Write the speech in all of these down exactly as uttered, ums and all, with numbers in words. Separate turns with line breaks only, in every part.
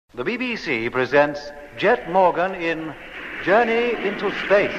The B B C presents Jet Morgan in Journey into Space.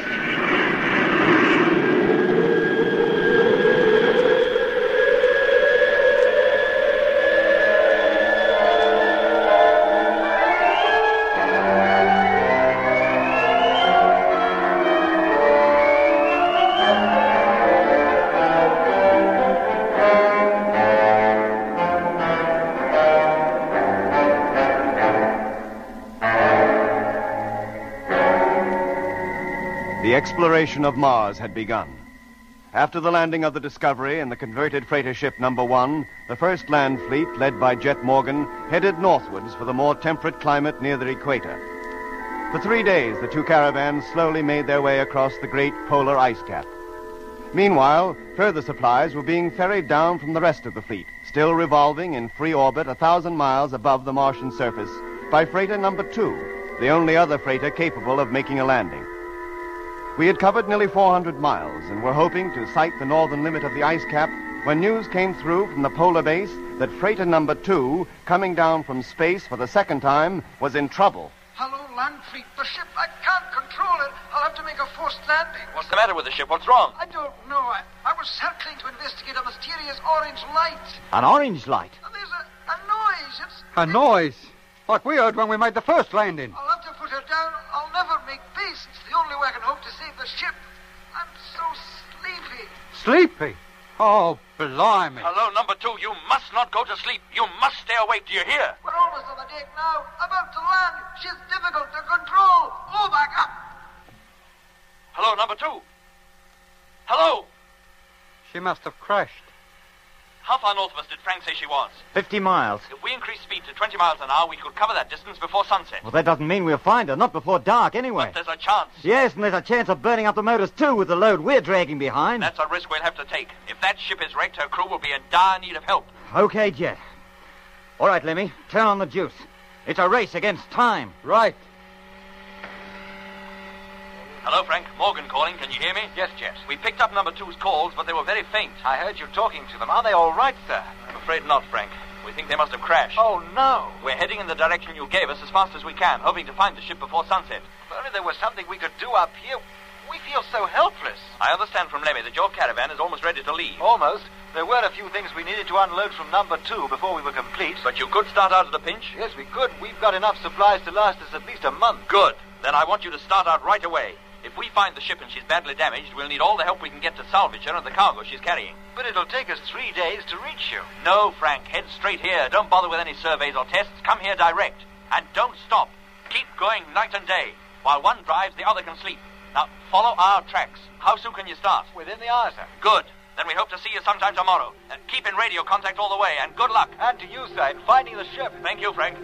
The exploration of Mars had begun. After the landing of the Discovery and the converted freighter ship number one, the first land fleet, led by Jet Morgan, headed northwards for the more temperate climate near the equator. For three days, the two caravans slowly made their way across the great polar ice cap. Meanwhile, further supplies were being ferried down from the rest of the fleet, still revolving in free orbit a thousand miles above the Martian surface, by freighter number two, the only other freighter capable of making a landing. We had covered nearly four hundred miles and were hoping to sight the northern limit of the ice cap when news came through from the polar base that freighter number two, coming down from space for the second time, was in trouble.
Hello, land fleet. The ship, I can't control it. I'll have to make a forced landing.
What's the matter with the ship? What's wrong?
I don't know. I, I was circling to investigate a mysterious orange light.
An orange light?
And there's a, a noise. It's...
A noise? Like we heard when we made the first landing.
I'll have to put her down. I'll never make peace. It's the only way I can hope to save the ship. I'm so sleepy.
Sleepy? Oh, blimey.
Hello, number two. You must not go to sleep. You must stay awake. Do you hear?
We're almost on the deck now. About to land. She's difficult to control. Oh, back up.
Hello, number two. Hello.
She must have crashed.
How far north of us did Frank say she was?
Fifty miles.
If we increase speed to twenty miles an hour, we could cover that distance before sunset.
Well, that doesn't mean we'll find her. Not before dark, anyway.
But there's a chance.
Yes, and there's a chance of burning up the motors, too, with the load we're dragging behind.
That's a risk we'll have to take. If that ship is wrecked, her crew will be in dire need of help.
Okay, Jet. All right, Lemmy. Turn on the juice. It's a race against time.
Right.
Hello, Frank. Morgan calling. Can you hear me?
Yes, Jet.
We picked up number two's calls, but they were very faint.
I heard you talking to them. Are they all right, sir?
I'm afraid not, Frank. We think they must have crashed.
Oh, no.
We're heading in the direction you gave us as fast as we can, hoping to find the ship before sunset.
If only there was something we could do up here. We feel so helpless.
I understand from Lemmy that your caravan is almost ready to leave.
Almost. There were a few things we needed to unload from number two before we were complete.
But you could start out at a pinch?
Yes, we could. We've got enough supplies to last us at least a month.
Good. Then I want you to start out right away. If we find the ship and she's badly damaged, we'll need all the help we can get to salvage her and the cargo she's carrying.
But it'll take us three days to reach you.
No, Frank. Head straight here. Don't bother with any surveys or tests. Come here direct. And don't stop. Keep going night and day. While one drives, the other can sleep. Now, follow our tracks. How soon can you start?
Within the hour, sir.
Good. Then we hope to see you sometime tomorrow. Uh, keep in radio contact all the way, and good luck.
And to you, sir, in finding the ship.
Thank you, Frank.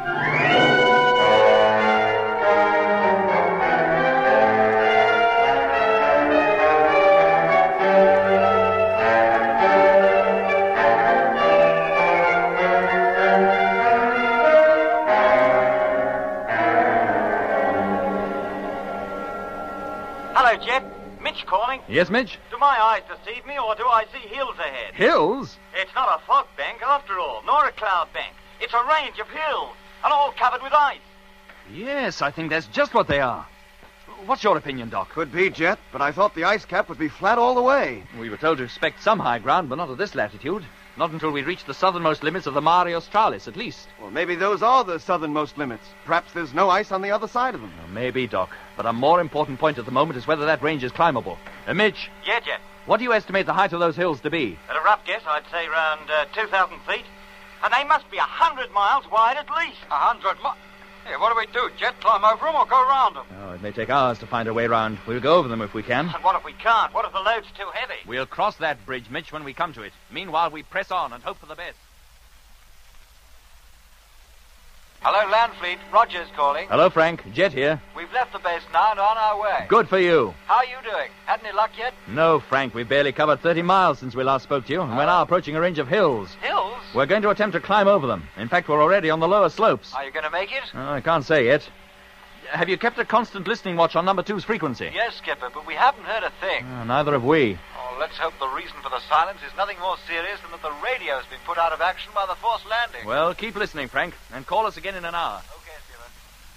Hello, Jet. Mitch calling.
Yes, Mitch?
Do my eyes deceive me, or do I see hills ahead?
Hills?
It's not a fog bank, after all, nor a cloud bank. It's a range of hills, and all covered with ice.
Yes, I think that's just what they are. What's your opinion, Doc?
Could be, Jet, but I thought the ice cap would be flat all the way.
We were told to expect some high ground, but not at this latitude. Not until we reach the southernmost limits of the Mare Australis, at least.
Well, maybe those are the southernmost limits. Perhaps there's no ice on the other side of them.
Well, maybe, Doc. But a more important point at the moment is whether that range is climbable. Uh, Mitch,
Yeah, Jet.
what do you estimate the height of those hills to be?
At a rough guess, I'd say around uh, two thousand feet. And they must be a hundred miles wide at least.
A hundred miles? Hey, what do we do, Jet? Climb over them or go around them?
Oh, it may take hours to find our way round. We'll go over them if we can.
And what if we can't? What if the load's too heavy?
We'll cross that bridge, Mitch, when we come to it. Meanwhile, we press on and hope for the best.
Hello, land fleet. Rogers calling.
Hello, Frank. Jet here.
We've left the base now and on our way.
Good for you.
How are you doing? Had any luck yet?
No, Frank, we barely covered thirty miles since we last spoke to you, and we're now approaching a range of hills.
Hills?
We're going to attempt to climb over them. In fact, we're already on the lower slopes.
Are you going to make it?
Oh, I can't say yet. Have you kept a constant listening watch on number two's frequency?
Yes, Skipper, but we haven't heard a thing.
Oh, neither have we.
Oh, let's hope the reason for the silence is nothing more serious than that the radio has been put out of action by the forced landing.
Well, keep listening, Frank, and call us again in an hour.
Okay, Stephen.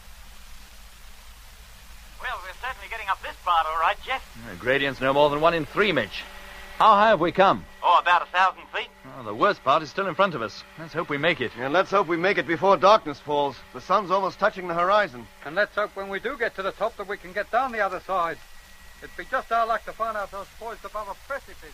Well, we're certainly getting up this part, all right, Jet.
The gradient's no more than one in three, Mitch. How high have we come?
Oh, about a thousand feet.
Oh, the worst part is still in front of us. Let's hope we make it.
And let's hope we make it before darkness falls. The sun's almost touching the horizon.
And let's hope when we do get to the top that we can get down the other side. It'd be just our luck to find ourselves poised above a precipice.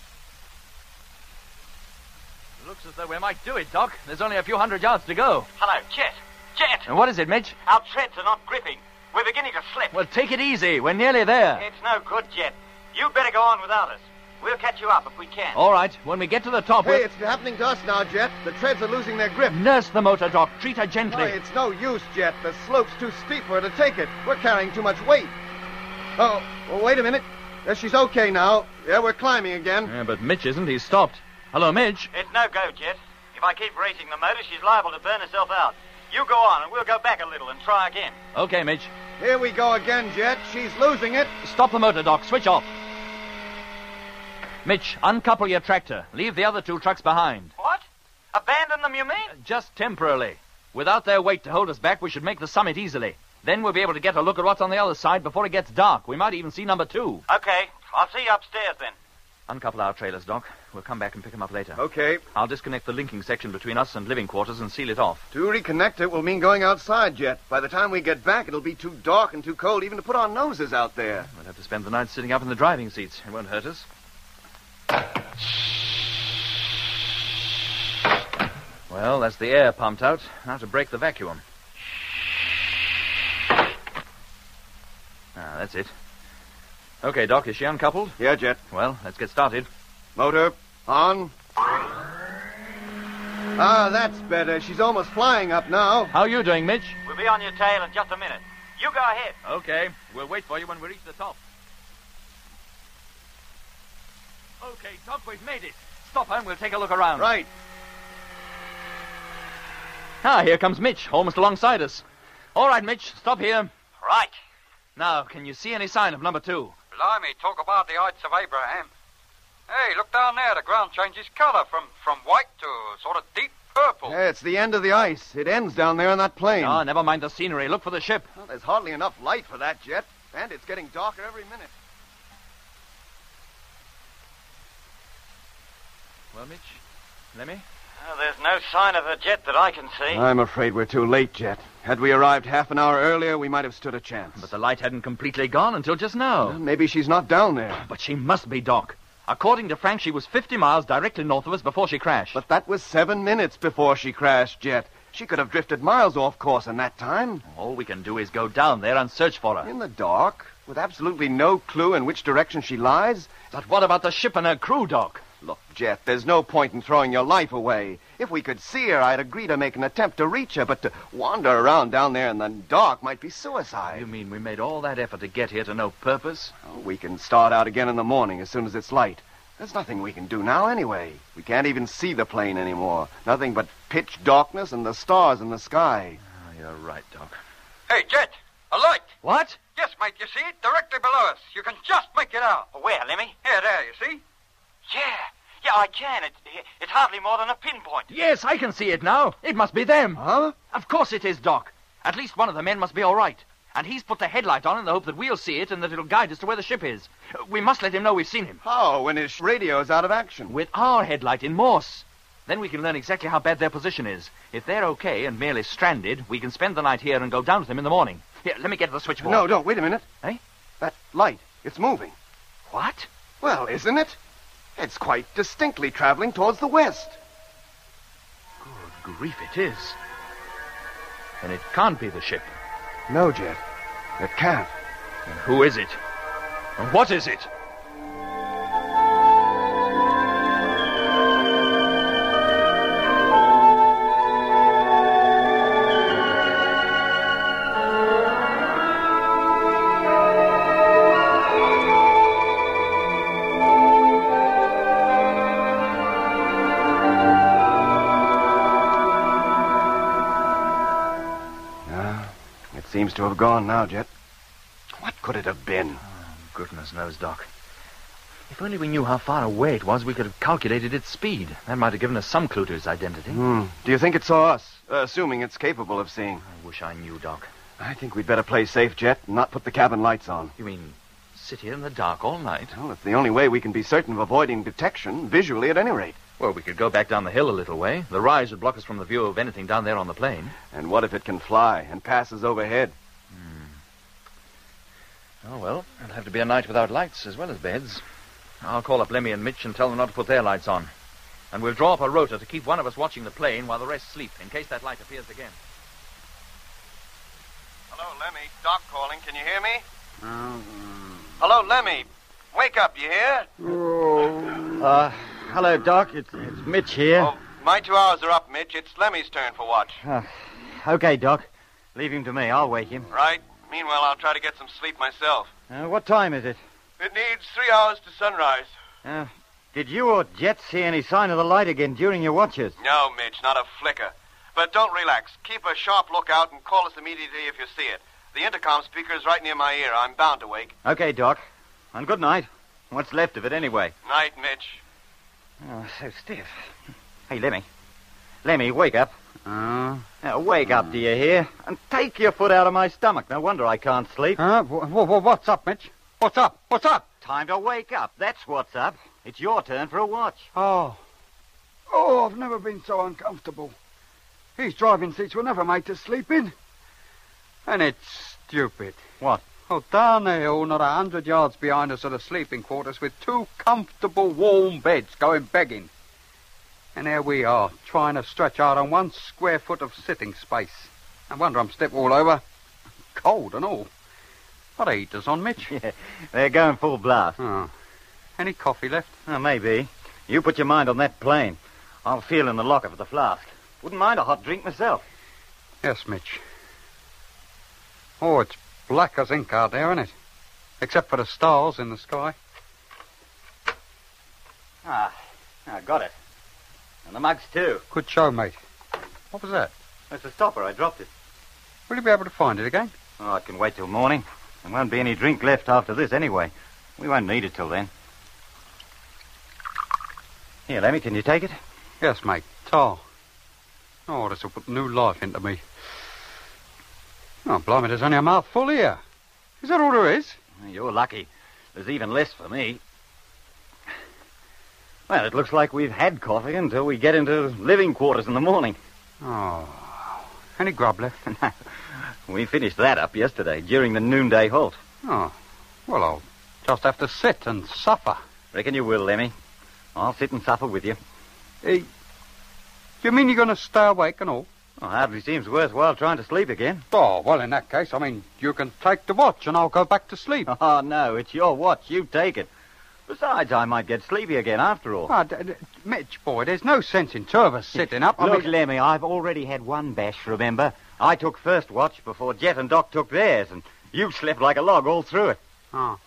Looks as though we might do it, Doc. There's only a few hundred yards to go.
Hello, Jet. Jet!
And what is it, Mitch?
Our treads are not gripping. We're beginning to slip.
Well, take it easy. We're nearly there.
It's no good, Jet. You better go on without us. We'll catch you up if we can.
All right. When we get to the top,
Hey,
we'll...
it's happening to us now, Jet. The treads are losing their grip.
Nurse the motor, Doc. Treat her gently.
Why, it's no use, Jet. The slope's too steep for her to take it. We're carrying too much weight. Oh, well, wait a minute. There, she's okay now. Yeah, we're climbing again.
Yeah, but Mitch isn't. He's stopped. Hello, Mitch.
It's no go, Jet. If I keep racing the motor, she's liable to burn herself out. You go on, and we'll go back a little and try again.
Okay, Mitch.
Here we go again, Jet. She's losing it.
Stop the motor, Doc. Switch off. Mitch, uncouple your tractor. Leave the other two trucks behind.
What? Abandon them, you mean?
Just temporarily. Without their weight to hold us back, we should make the summit easily. Then we'll be able to get a look at what's on the other side before it gets dark. We might even see number two.
Okay. I'll see you upstairs then.
Uncouple our trailers, Doc. We'll come back and pick them up later.
Okay.
I'll disconnect the linking section between us and living quarters and seal it off.
To reconnect it will mean going outside, Jet. By the time we get back, it'll be too dark and too cold even to put our noses out there.
We'll have to spend the night sitting up in the driving seats. It won't hurt us. Well, that's the air pumped out. Now to break the vacuum. Ah, that's it. Okay, Doc, is she uncoupled?
Yeah, Jet.
Well, let's get started.
Motor, on. Ah, that's better. She's almost flying up now.
How are you doing, Mitch?
We'll be on your tail in just a minute. You go ahead.
Okay. We'll wait for you when we reach the top. Okay, Doc, we've made it. Stop her and we'll take a look around.
Right.
Ah, here comes Mitch, almost alongside us. All right, Mitch, stop here.
Right.
Now, can you see any sign of number two?
Blimey, talk about the Heights of Abraham. Hey, look down there. The ground changes colour from, from white to sort of deep purple.
Yeah, it's the end of the ice. It ends down there on that plain.
Oh, never mind the scenery. Look for the ship.
Well, there's hardly enough light for that, Jet. And it's getting darker every minute.
Well, Mitch, Lemmy?
Oh, there's no sign of a Jet that I can see.
I'm afraid we're too late, Jet. Had we arrived half an hour earlier, we might have stood a chance.
But the light hadn't completely gone until just now.
Well, maybe she's not down there.
But she must be, Doc. According to Frank, she was fifty miles directly north of us before she crashed.
But that was seven minutes before she crashed, Jet. She could have drifted miles off course in that time.
All we can do is go down there and search for her.
In the dark, with absolutely no clue in which direction she lies.
But what about the ship and her crew, Doc?
Look, Jet, there's no point in throwing your life away. If we could see her, I'd agree to make an attempt to reach her, but to wander around down there in the dark might be suicide.
You mean we made all that effort to get here to no purpose?
Oh, we can start out again in the morning as soon as it's light. There's nothing we can do now anyway. We can't even see the plane anymore. Nothing but pitch darkness and the stars in the sky.
Oh, you're right, Doc.
Hey, Jet, a light.
What?
Yes, mate, you see it? Directly below us. You can just make it out.
Where, Lemmy?
Here, there, you see?
Yeah. Yeah, I can. It, it's hardly more than a pinpoint.
Yes, I can see it now. It must be them.
Huh?
Of course it is, Doc. At least one of the men must be all right. And he's put the headlight on in the hope that we'll see it and that it'll guide us to where the ship is. We must let him know we've seen him.
How, when his radio's out of action?
With our headlight in Morse. Then we can learn exactly how bad their position is. If they're okay and merely stranded, we can spend the night here and go down to them in the morning. Here, let me get to the switchboard.
No, don't. Wait a minute.
Eh?
That light, it's moving.
What?
Well, isn't it? It's quite distinctly traveling towards the west.
Good grief, it is. And it can't be the ship.
No, Jet. It can't.
And who is it? And what is it?
Seems to have gone now, Jet. What could it have been?
Oh, goodness knows, Doc. If only we knew how far away it was, we could have calculated its speed. That might have given us some clue to its identity.
Hmm. Do you think it saw us, uh, assuming it's capable of seeing?
I wish I knew, Doc.
I think we'd better play safe, Jet, and not put the cabin lights on.
You mean sit here in the dark all night?
Well, it's the only way we can be certain of avoiding detection, visually at any rate.
Well, we could go back down the hill a little way. The rise would block us from the view of anything down there on the plain.
And what if it can fly and passes overhead?
Oh, well, it'll have to be a night without lights as well as beds. I'll call up Lemmy and Mitch and tell them not to put their lights on. And we'll draw up a rota to keep one of us watching the plane while the rest sleep, in case that light appears again.
Hello, Lemmy. Doc calling. Can you hear me? Um... Hello, Lemmy. Wake up, you hear?
Oh. Uh, hello, Doc. It's, it's Mitch here.
Oh, my two hours are up, Mitch. It's Lemmy's turn for watch.
Uh, okay, Doc. Leave him to me. I'll wake him.
Right. Meanwhile, I'll try to get some sleep myself.
Uh, what time is it?
It needs three hours to sunrise.
Uh, did you or Jet see any sign of the light again during your watches?
No, Mitch, not a flicker. But don't relax. Keep a sharp lookout and call us immediately if you see it. The intercom speaker is right near my ear. I'm bound to wake.
Okay, Doc. And good night. What's left of it, anyway?
Night, Mitch.
Oh, so stiff. Hey, Lemmy. Lemmy, wake up. Uh, now, wake up, do you hear? And take your foot out of my stomach. No wonder I can't sleep.
Huh? W- w- what's up, Mitch? What's up? What's up?
Time to wake up. That's what's up. It's your turn for a watch.
Oh. Oh, I've never been so uncomfortable. These driving seats were never made to sleep in. And it's stupid.
What?
Oh, down the hill, not a hundred yards behind us are the sleeping quarters with two comfortable, warm beds going begging. And there we are, trying to stretch out on one square foot of sitting space. No wonder I'm stiff all over. Cold and all. What are heaters on, Mitch?
Yeah, they're going full blast.
Oh. Any coffee left?
Oh, maybe. You put your mind on that plane. I'll feel in the locker for the flask. Wouldn't mind a hot drink myself.
Yes, Mitch. Oh, it's black as ink out there, isn't it? Except for the stars in the sky.
Ah, I got it. And the mugs, too.
Good show, mate. What was that?
It's a stopper. I dropped it.
Will you be able to find it again?
Oh, I can wait till morning. There won't be any drink left after this anyway. We won't need it till then. Here, Lemmy, can you take it?
Yes, mate. Tar. Oh, this will put new life into me. Oh, blimey, there's only a mouthful here. Is that all there is?
You're lucky. There's even less for me. Well, it looks like we've had coffee until we get into living quarters in the morning.
Oh. Any grub left?
We finished that up yesterday, during the noonday halt.
Oh. Well, I'll just have to sit and suffer.
Reckon you will, Lemmy. I'll sit and suffer with you.
Hey, you mean you're going to stay awake and all?
Well, hardly seems worthwhile trying to sleep again.
Oh, well, in that case, I mean, you can take the watch and I'll go back to sleep.
Oh, no, it's your watch. You take it. Besides, I might get sleepy again after all.
Oh, d- d- Mitch, boy, there's no sense in two of us sitting up. I
Look,
mean...
Lemmy, I've already had one bash, remember? I took first watch before Jet and Doc took theirs, and you slept like a log all through it.
Oh.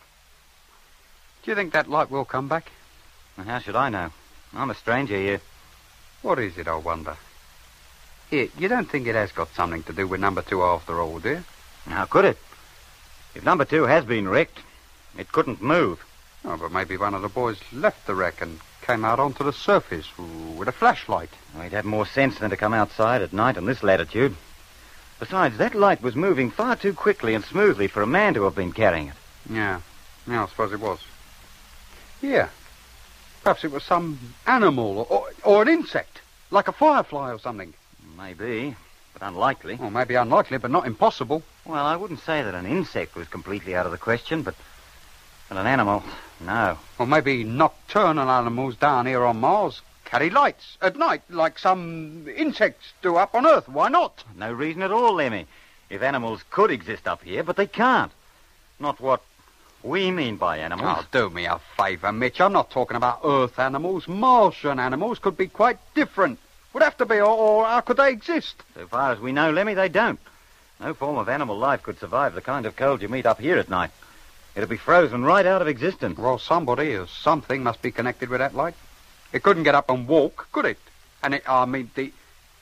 Do you think that light will come back?
Well, how should I know? I'm a stranger here.
What is it, I wonder? Here, you don't think it has got something to do with number two after all, do you?
How could it? If number two has been wrecked, it couldn't move.
Oh, but maybe one of the boys left the wreck and came out onto the surface with a flashlight.
Well, he'd have more sense than to come outside at night in this latitude. Besides, that light was moving far too quickly and smoothly for a man to have been carrying it.
Yeah, yeah, I suppose it was. Yeah. Perhaps it was some animal or, or an insect, like a firefly or something.
Maybe, but unlikely.
Well, maybe unlikely, but not impossible.
Well, I wouldn't say that an insect was completely out of the question, but... Well, an animal, no.
Or maybe nocturnal animals down here on Mars carry lights at night, like some insects do up on Earth. Why not?
No reason at all, Lemmy. If animals could exist up here, but they can't. Not what we mean by animals.
Oh, do me a favour, Mitch. I'm not talking about Earth animals. Martian animals could be quite different. Would have to be, or, or how could they exist?
So far as we know, Lemmy, they don't. No form of animal life could survive the kind of cold you meet up here at night. It'll be frozen right out of existence.
Well, somebody or something must be connected with that light. It couldn't get up and walk, could it? And it, I mean, the...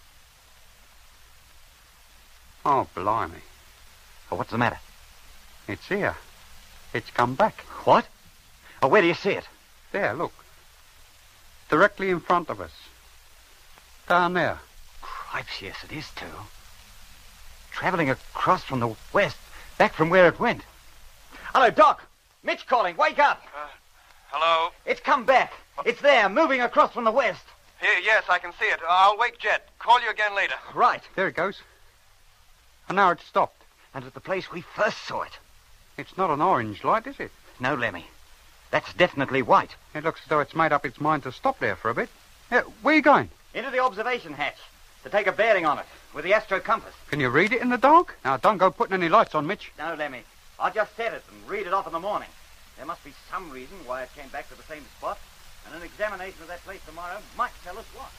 Oh, blimey.
Oh, what's the matter?
It's here. It's come back.
What? Oh, where do you see it?
There, look. Directly in front of us. Down there.
Cripes, yes, it is, too. Traveling across from the west, back from where it went. Hello, Doc. Mitch calling. Wake up.
Uh, hello?
It's come back. It's there, moving across from the west.
Here, yes, I can see it. I'll wake Jet. Call you again later.
Right.
There it goes. And now it's stopped.
And at the place we first saw it.
It's not an orange light, is it?
No, Lemmy. That's definitely white.
It looks as though it's made up its mind to stop there for a bit. Yeah, where are you going?
Into the observation hatch to take a bearing on it with the astro compass.
Can you read it in the dark? Now, don't go putting any lights on, Mitch.
No, Lemmy. I'll just set it and read it off in the morning. There must be some reason why it came back to the same spot, and an examination of that place tomorrow might tell us what.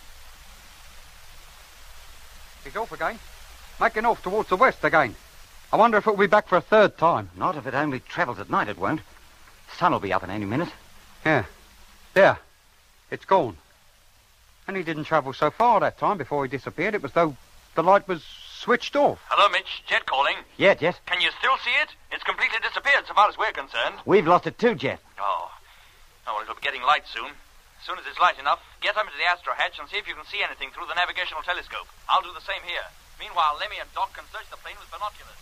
He's off again. Making off towards the west again. I wonder if it'll be back for a third time.
Not if it only travels at night, it won't. Sun will be up in any minute.
Yeah. There. It's gone. And he didn't travel so far that time before he disappeared. It was though the light was switched off.
Hello, Mitch. Jet calling.
Yeah, Jet.
Can you still see it? It's completely disappeared so far as we're concerned.
We've lost it too, Jet.
Oh. Oh, well, it'll be getting light soon. As soon as it's light enough, get up into the astro hatch and see if you can see anything through the navigational telescope. I'll do the same here. Meanwhile, Lemmy and Doc can search the plane with binoculars.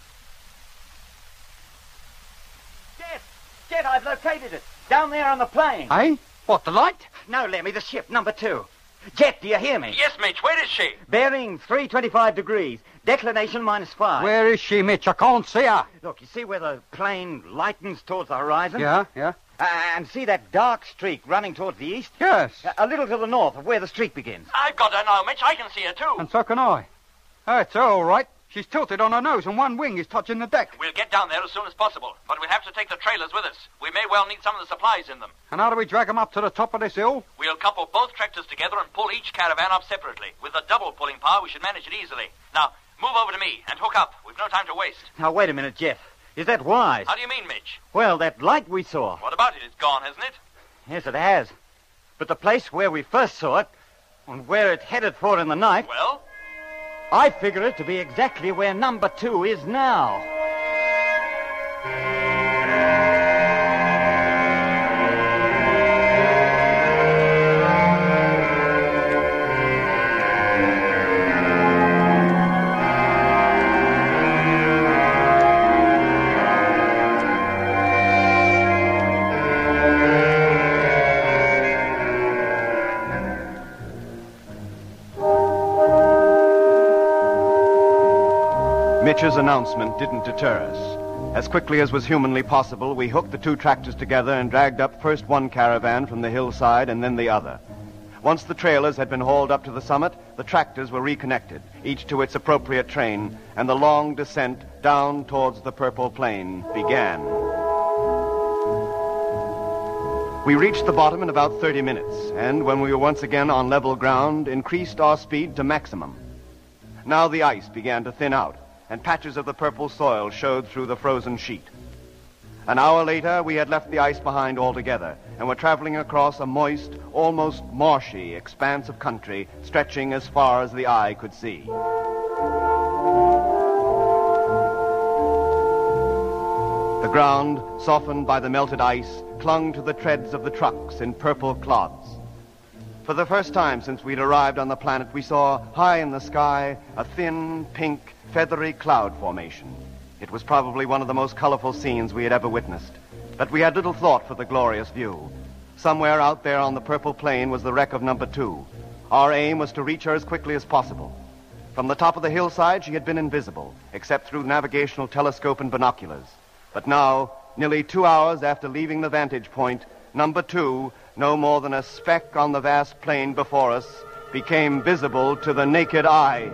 Jet! Jet, I've located it. Down there on the plane.
Eh? What, the light?
No, Lemmy, the ship, number two. Jet, do you hear me?
Yes, Mitch. Where is she?
Bearing three twenty-five degrees. Declination minus five.
Where is she, Mitch? I can't see her.
Look, you see where the plane lightens towards the horizon?
Yeah, yeah.
Uh, and see that dark streak running towards the east?
Yes.
Uh, a little to the north of where the streak begins.
I've got her now, Mitch. I can see her, too.
And so can I. Oh, it's her all right. She's tilted on her nose and one wing is touching the deck.
We'll get down there as soon as possible, but we'll have to take the trailers with us. We may well need some of the supplies in them.
And how do we drag them up to the top of this hill?
We'll couple both tractors together and pull each caravan up separately. With the double pulling power, we should manage it easily. Now, move over to me and hook up. We've no time to waste.
Now, wait a minute, Jet. Is that wise?
How do you mean, Mitch?
Well, that light we saw.
What about it? It's gone, hasn't it?
Yes, it has. But the place where we first saw it, and where it headed for in the night...
Well?
I figure it to be exactly where number two is now.
Mitch's announcement didn't deter us. As quickly as was humanly possible, we hooked the two tractors together and dragged up first one caravan from the hillside and then the other. Once the trailers had been hauled up to the summit, the tractors were reconnected, each to its appropriate train, and the long descent down towards the purple plain began. We reached the bottom in about thirty minutes, and when we were once again on level ground, increased our speed to maximum. Now the ice began to thin out, and patches of the purple soil showed through the frozen sheet. An hour later, we had left the ice behind altogether and were traveling across a moist, almost marshy expanse of country stretching as far as the eye could see. The ground, softened by the melted ice, clung to the treads of the trucks in purple clods. For the first time since we'd arrived on the planet, we saw high in the sky a thin, pink, feathery cloud formation. It was probably one of the most colorful scenes we had ever witnessed. But we had little thought for the glorious view. Somewhere out there on the purple plain was the wreck of number two. Our aim was to reach her as quickly as possible. From the top of the hillside, she had been invisible, except through navigational telescope and binoculars. But now, nearly two hours after leaving the vantage point, number two, no more than a speck on the vast plain before us, became visible to the naked eye.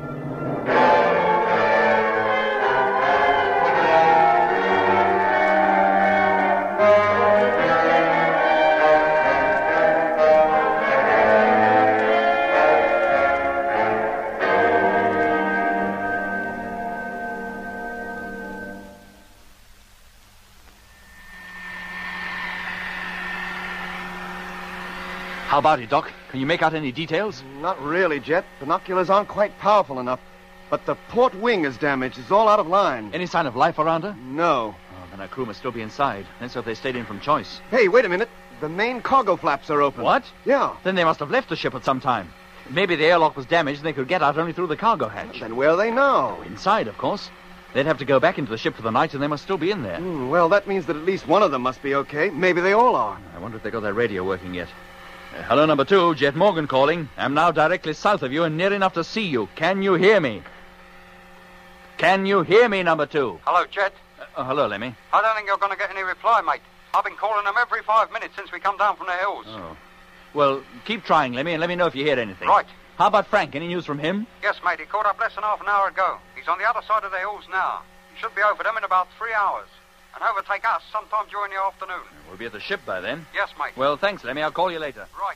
How about it, Doc? Can you make out any details?
Not really, Jet. Binoculars aren't quite powerful enough. But the port wing is damaged. It's all out of line.
Any sign of life around her?
No.
Oh, then our crew must still be inside. Let's hope they stayed in from choice.
Hey, wait a minute. The main cargo flaps are open.
What?
Yeah.
Then they must have left the ship at some time. Maybe the airlock was damaged and they could get out only through the cargo hatch.
Then where are they now?
Inside, of course. They'd have to go back into the ship for the night and they must still be in there.
Mm, well, that means that at least one of them must be okay. Maybe they all are.
I wonder if they got their radio working yet. Uh, hello, number two. Jet Morgan calling. I'm now directly south of you and near enough to see you. Can you hear me? Can you hear me, number two?
Hello, Jet.
Uh, oh, hello, Lemmy.
I don't think you're going to get any reply, mate. I've been calling them every five minutes since we come down from the hills.
Oh. Well, keep trying, Lemmy, and let me know if you hear anything.
Right.
How about Frank? Any news from him?
Yes, mate. He caught up less than half an hour ago. He's on the other side of the hills now. He should be over them in about three hours. And overtake us sometime during the afternoon.
We'll be at the ship by then.
Yes, mate.
Well, thanks, Lemmy. I'll call you later.
Right.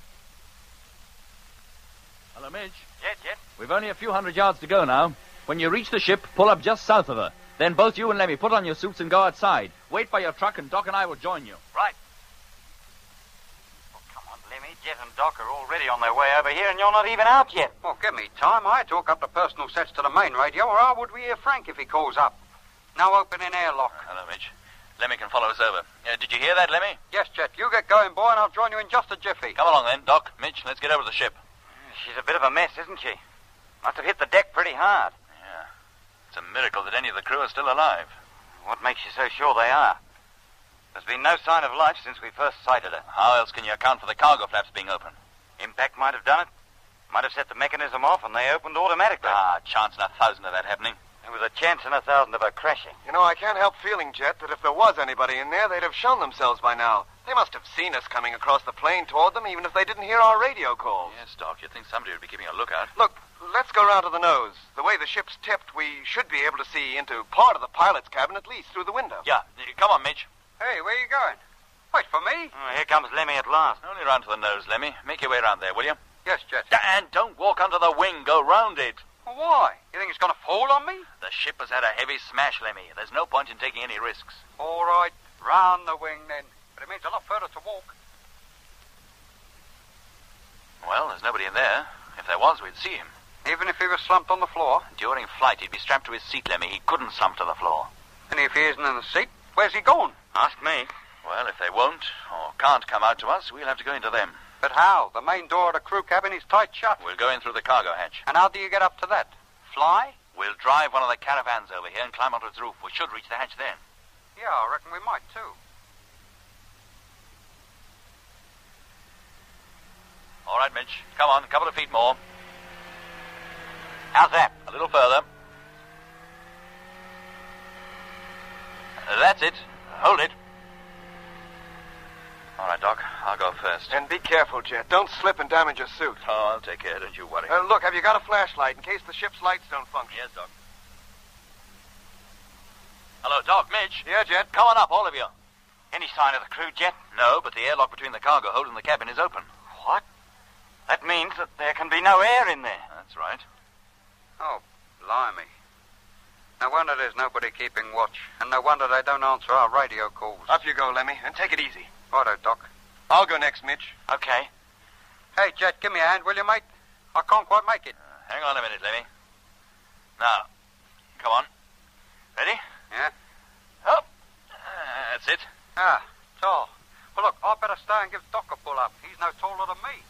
Hello, Midge.
Jet, Jet.
We've only a few hundred yards to go now. When you reach the ship, pull up just south of her. Then both you and Lemmy put on your suits and go outside. Wait by your truck and Doc and I will join you.
Right. Oh, come on, Lemmy. Jet and Doc are already on their way over here and you're not even out yet.
Well, give me time. I had to hook up the personal sets to the main radio, or how would we hear Frank if he calls up? Now opening airlock.
Uh, hello, Midge. Lemmy can follow us over. Uh, did you hear that, Lemmy?
Yes, Jet. You get going, boy, and I'll join you in just a jiffy.
Come along then, Doc. Mitch, let's get over to the ship.
She's a bit of a mess, isn't she? Must have hit the deck pretty hard.
Yeah. It's a miracle that any of the crew are still alive.
What makes you so sure they are? There's been no sign of life since we first sighted her.
How else can you account for the cargo flaps being open?
Impact might have done it. Might have set the mechanism off and they opened automatically.
Ah, chance in a thousand of that happening.
There was a chance in a thousand of her crashing.
You know, I can't help feeling, Jet, that if there was anybody in there, they'd have shown themselves by now. They must have seen us coming across the plain toward them, even if they didn't hear our radio calls.
Yes, Doc, you'd think somebody would be keeping a lookout.
Look, let's go round to the nose. The way the ship's tipped, we should be able to see into part of the pilot's cabin, at least through the window.
Yeah, come on, Mitch.
Hey, where are you going? Wait for me.
Oh, here comes Lemmy at last.
Only round to the nose, Lemmy. Make your way round there, will you?
Yes, Jet.
And don't walk under the wing. Go round it.
Well, why? You think it's going to fall on me?
The ship has had a heavy smash, Lemmy. There's no point in taking any risks.
All right, round the wing then. But it means a lot further to walk.
Well, there's nobody in there. If there was, we'd see him.
Even if he was slumped on the floor?
During flight, he'd be strapped to his seat, Lemmy. He couldn't slump to the floor.
And if he isn't in the seat, where's he going?
Ask me.
Well, if they won't or can't come out to us, we'll have to go into them.
But how? The main door of the crew cabin is tight shut.
We'll go in through the cargo hatch.
And how do you get up to that? Fly?
We'll drive one of the caravans over here and climb onto its roof. We should reach the hatch then.
Yeah, I reckon we might, too.
All right, Mitch. Come on, a couple of feet more.
How's that?
A little further. Uh, that's it. Hold it. All right, Doc. I'll go first.
And be careful, Jet. Don't slip and damage your suit.
Oh, I'll take care. Don't you worry.
Uh, look, have you got a flashlight in case the ship's lights don't function?
Yes, Doc. Hello, Doc. Mitch.
Yeah, Jet?
Come on up, all of you.
Any sign of the crew, Jet?
No, but the airlock between the cargo hold and the cabin is open.
What? That means that there can be no air in there.
That's right.
Oh, blimey. No wonder there's nobody keeping watch. And no wonder they don't answer our radio calls.
Up you go, Lemmy, and take it easy.
Righto, Doc.
I'll go next, Mitch.
Okay.
Hey, Jet, give me a hand, will you, mate? I can't quite make it.
Uh, hang on a minute, Lemmy. Now, come on. Ready?
Yeah?
Up. Uh, that's it.
Ah, tall. Well, look, I better stay and give Doc a pull up. He's no taller than me.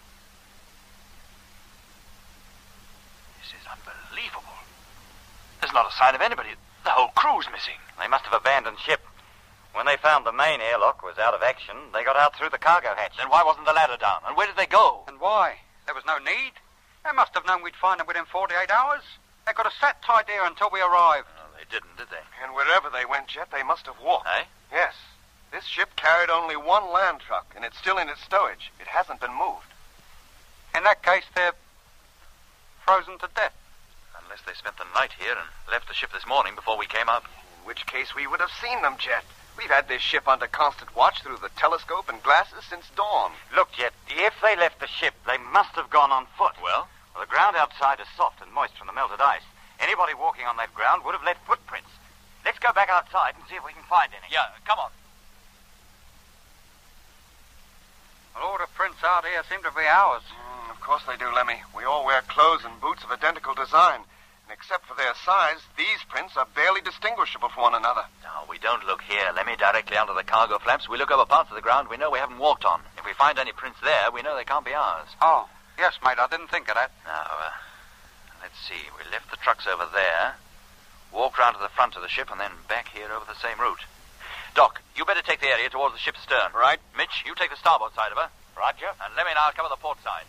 This is unbelievable. There's not a sign of anybody. The whole crew's missing.
They must have abandoned ship. When they found the main airlock was out of action, they got out through the cargo hatch.
Then why wasn't the ladder down? And where did they go?
And why? There was no need. They must have known we'd find them within forty-eight hours. They could have sat tight here until we arrived.
No, they didn't, did they?
And wherever they went, Jet, they must have walked.
Eh?
Yes. This ship carried only one land truck, and it's still in its stowage. It hasn't been moved.
In that case, they're frozen to death.
Unless they spent the night here and left the ship this morning before we came up.
In which case we would have seen them, Jet. We've had this ship under constant watch through the telescope and glasses since dawn.
Look, Jet, if they left the ship, they must have gone on foot.
Well?
Well, the ground outside is soft and moist from the melted ice. Anybody walking on that ground would have left footprints. Let's go back outside and see if we can find any.
Yeah, come on.
Well, all the prints out here seem to be ours.
Mm, of course they do, Lemmy. We all wear clothes and boots of identical design.
Except for their size, these prints are barely distinguishable from one another.
No, we don't look here. Let me directly under the cargo flaps. We look over parts of the ground we know we haven't walked on. If we find any prints there, we know they can't be ours.
Oh, yes, mate, I didn't think of that.
Now, uh, let's see. We left the trucks over there, walked round to the front of the ship, and then back here over the same route. Doc, you better take the area towards the ship's stern.
Right.
Mitch, you take the starboard side of her.
Roger.
And let me now cover the port side.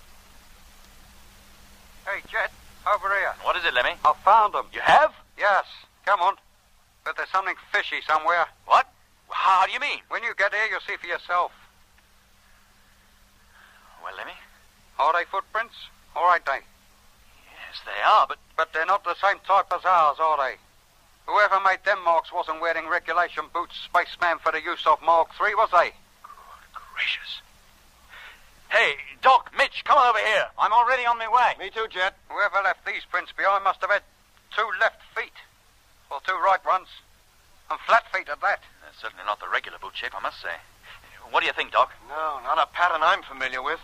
Hey, Jet, over here.
What is it, Lemmy?
I found them.
You have?
Yes, come on. But there's something fishy somewhere.
What? How do you mean?
When you get here, you'll see for yourself.
Well, Lemmy?
Are they footprints? All right, they.
Yes, they are, but...
But they're not the same type as ours, are they? Whoever made them marks wasn't wearing regulation boots, spaceman, for the use of Mark three, was they?
Good gracious. Hey, Doc, Mitch, come on over here.
I'm already on my way.
Me too, Jet.
Whoever left these prints behind must have had two left feet. Or two right ones. And flat feet at that.
That's certainly not the regular boot shape, I must say. What do you think, Doc?
No, not a pattern I'm familiar with.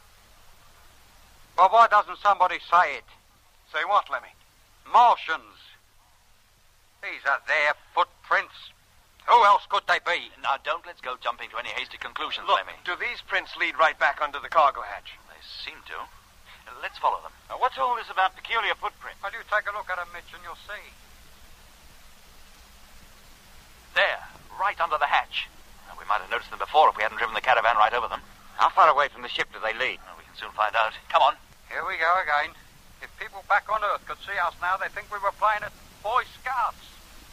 Well, why doesn't somebody say it?
Say what, Lemmy?
Martians. These are their footprints. Who else could they be?
Now, don't let's go jumping to any hasty conclusions,
Look,
Lemmy.
do these prints lead right back under the cargo hatch?
They seem to. Let's follow them.
Now, what's all this about peculiar footprints?
Well, you take a look at them, Mitch, and you'll see.
There, right under the hatch. Well, we might have noticed them before if we hadn't driven the caravan right over them.
How far away from the ship do they lead?
Well, we can soon find out. Come on.
Here we go again. If people back on Earth could see us now, they'd think we were playing at Boy Scouts.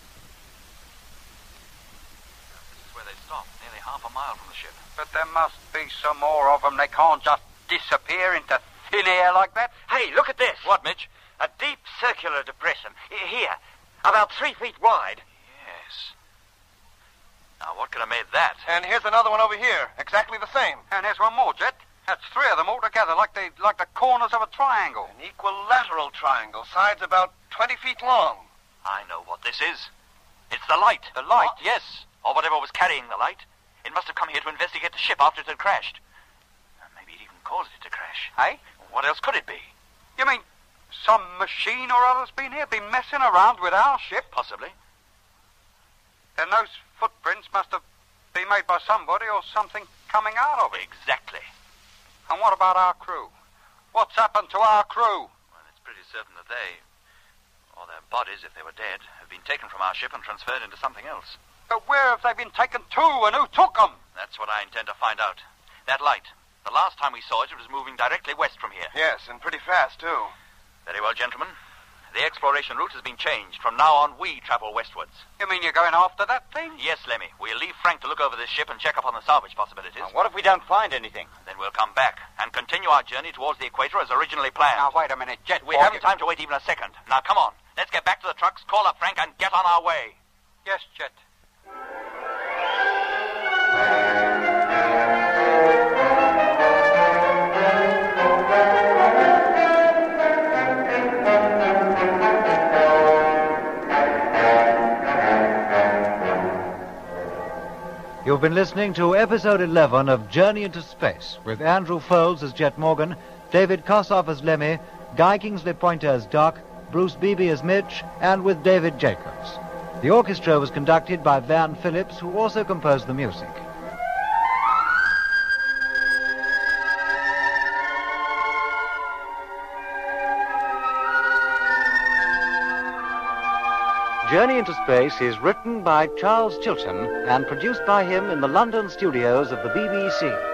This is where they stopped, nearly half a mile from the ship.
But there must be some more of them. They can't just disappear into thin air like that.
Hey, look at this.
What, Mitch?
A deep circular depression. I- Here, about three feet wide.
Yes. Now, what could have made that?
And here's another one over here, exactly the same.
And here's one more, Jet. That's three of them all together, like the like the corners of a triangle.
An equilateral triangle, sides about twenty feet long.
I know what this is. It's the light.
The light?
What? Yes. Or whatever was carrying the light. It must have come here to investigate the ship after it had crashed. Maybe it even caused it to crash.
Hey?
What else could it be?
You mean some machine or other's been here, been messing around with our ship?
Possibly.
Then those footprints must have been made by somebody or something coming out of it.
Exactly.
And what about our crew? What's happened to our crew?
Well, it's pretty certain that they, or their bodies, if they were dead, have been taken from our ship and transferred into something else.
But where have they been taken to, and who took them?
That's what I intend to find out. That light. The last time we saw it, it was moving directly west from here.
Yes, and pretty fast, too.
Very well, gentlemen. The exploration route has been changed. From now on, we travel westwards.
You mean you're going after that thing?
Yes, Lemmy. We'll leave Frank to look over this ship and check up on the salvage possibilities.
Now, what if we don't find anything?
Then we'll come back and continue our journey towards the equator as originally planned.
Now, wait a minute, Jet.
We haven't time to wait even a second. Now, come on. Let's get back to the trucks, call up Frank, and get on our way.
Yes, Jet.
You've been listening to episode eleven of Journey into Space with Andrew Foulds as Jet Morgan, David Kossoff as Lemmy, Guy Kingsley Pointer as Doc, Bruce Beebe as Mitch, and with David Jacobs. The orchestra was conducted by Van Phillips, who also composed the music. Journey into Space is written by Charles Chilton and produced by him in the London studios of the B B C.